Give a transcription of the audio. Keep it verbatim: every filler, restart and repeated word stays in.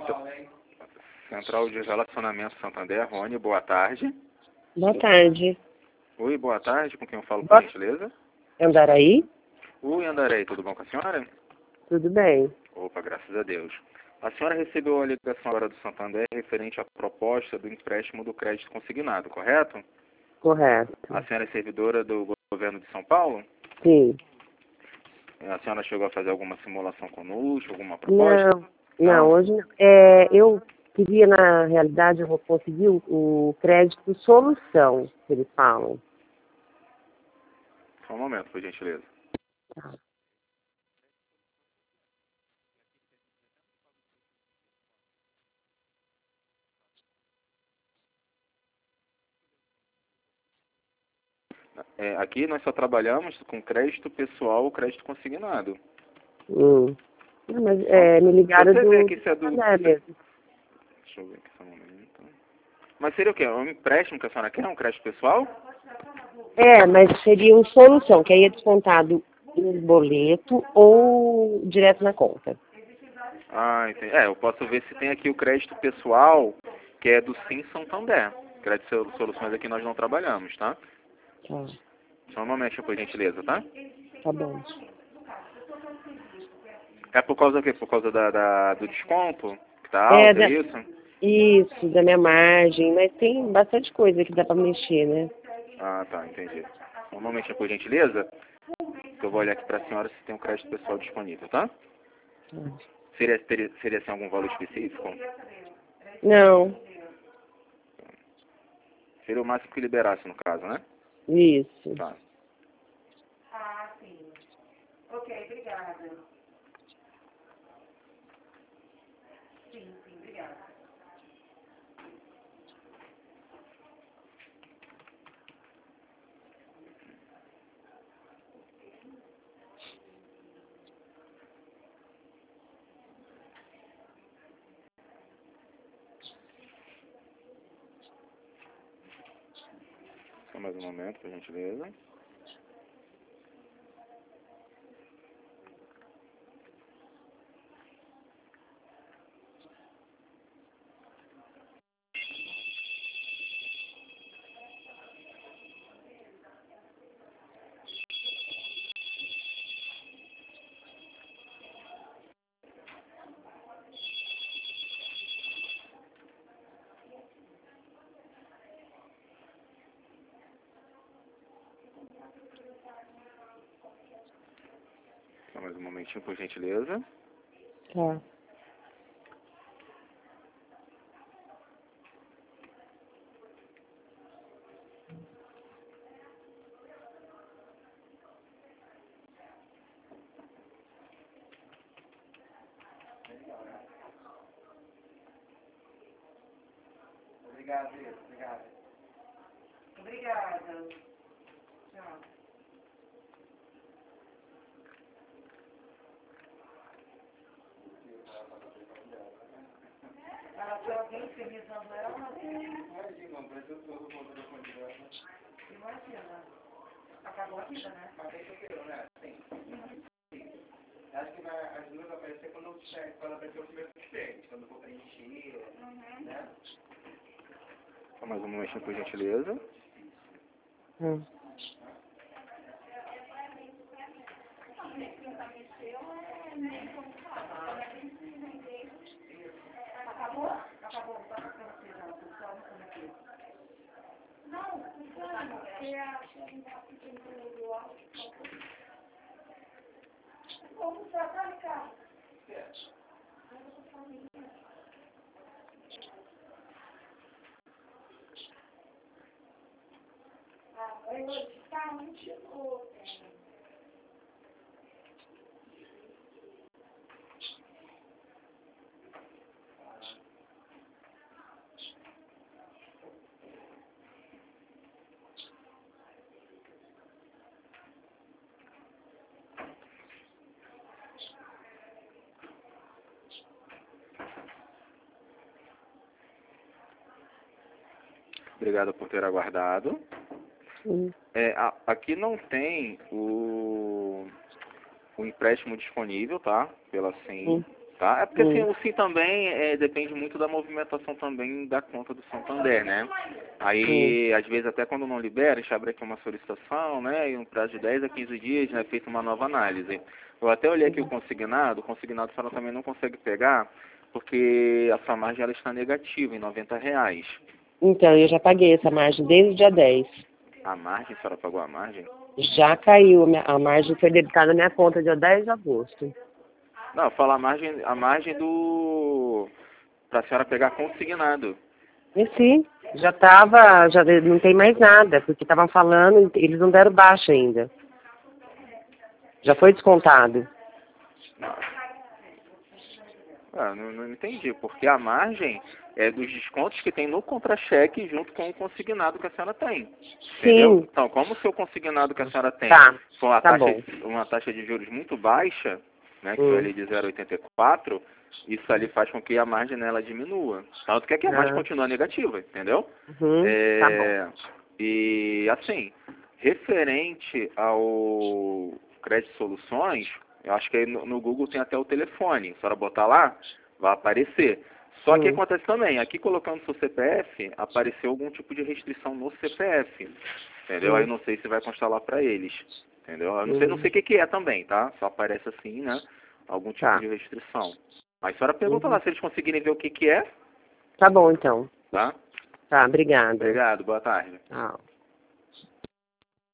Central de Relacionamento Santander, Rony, boa tarde. Boa tarde. Oi, boa tarde, com quem eu falo, Boa... por gentileza? Andaraí? Oi, Andarei, tudo bom com a senhora? Tudo bem. Opa, graças a Deus. A senhora recebeu a ligação agora do Santander referente à proposta do empréstimo do crédito consignado, correto? Correto. A senhora é servidora do governo de São Paulo? Sim. A senhora chegou a fazer alguma simulação conosco, alguma proposta? Não, não, Não? hoje não. É, eu queria, na realidade, eu vou conseguir o, o crédito solução, que eles falam. Só um momento, por gentileza. Tá. É, aqui nós só trabalhamos com crédito pessoal ou crédito consignado. Hum. Não, mas é, me ligaram Você do... vê aqui se é do... É mesmo. Deixa eu ver aqui só um momento. Mas seria o quê? Um empréstimo que a senhora quer? Um crédito pessoal? É, mas seria uma solução, que aí é descontado em boleto ou direto na conta. Ah, entendi. É, eu posso ver se tem aqui o crédito pessoal, que é do Sim Santander. Crédito Sol- Soluções aqui nós não trabalhamos, tá? Tá, Só um momento, por gentileza, tá? tá bom. É por causa do quê? Por causa da, da- do desconto? Que tá É, alto, é da, isso? isso, da minha margem, mas tem bastante coisa que dá pra mexer, né? Ah, tá, entendi. Só um momentinho, por gentileza, que eu vou olhar aqui pra senhora se tem um crédito pessoal disponível, tá? Tá. Seria, teria, seria assim algum valor específico? Não, Seria o máximo que liberasse, no caso, né? isso. Tá. Só mais um momento, por gentileza. Só mais um momentinho, por gentileza. Tá. Obrigado, obrigado. Obrigada. Tchau. Ela tem alguém infernizando ela? Imagina, o Brasil todo contra a candidata. Imagina. Acabou a vida, né? Mas aí superou, né? Sim. Acho que vai, as duas vão aparecer quando, quando aparecer o primeiro suspeito, quando for preencher, uhum. Né? Só mais um momentinho, por gentileza. Hum. Acabou? Acabou. Só pra você, não. Só no aqui. Não, não, porque a gente tá pedindo o áudio. Vamos pra cá, Ricardo. Ah, hoje tá muito louco. Obrigado por ter aguardado. Hum. É, a, aqui não tem o, o empréstimo disponível, tá? Pela Sim. Hum. Tá? É porque assim, Hum. o Sim também é, depende muito da movimentação também da conta do Santander, né? Aí, às vezes, até quando não libera, a gente abre aqui uma solicitação, né? E um prazo de dez a quinze dias, né? Feita uma nova análise. Eu até olhei aqui o consignado, o consignado só também não consegue pegar, porque a sua margem ela está negativa, em noventa reais. Então, eu já paguei essa margem desde o dia dez. A margem, a senhora pagou a margem? Já caiu, a minha- a margem foi debitada na minha conta dia dez de agosto. Não, eu falo a margem, a margem do... para a senhora pegar consignado. E sim, já tava, já não tem mais nada, porque estavam falando, eles não deram baixa ainda. Já foi descontado. Ah, não, não entendi, porque a margem é dos descontos que tem no contra-cheque junto com o consignado que a senhora tem. Entendeu? Sim. Então, como o seu consignado que a senhora tem Tá, com a tá taxa, bom. uma taxa de juros muito baixa, né, que foi Hum. ali de zero vírgula oitenta e quatro, isso ali faz com que a margem nela diminua. Tanto que aqui a margem Ah. continua negativa, entendeu? Uhum, tá bom. É, e assim, referente ao Crédito Soluções, eu acho que aí no, no Google tem até o telefone. Se a senhora botar lá, vai aparecer. Só que Hum. acontece também, aqui colocando seu C P F, apareceu algum tipo de restrição no C P F. Entendeu? Hum. Aí eu não sei se vai constar lá para eles. Entendeu? Eu não sei, não Hum. sei o que, que é também, tá? Só aparece assim, né? Algum tipo Tá. de restrição. Mas a senhora pergunta Uhum. lá se eles conseguirem ver o que, que é, Tá bom, então. tá? Tá, obrigada. Obrigado, boa tarde. Tchau.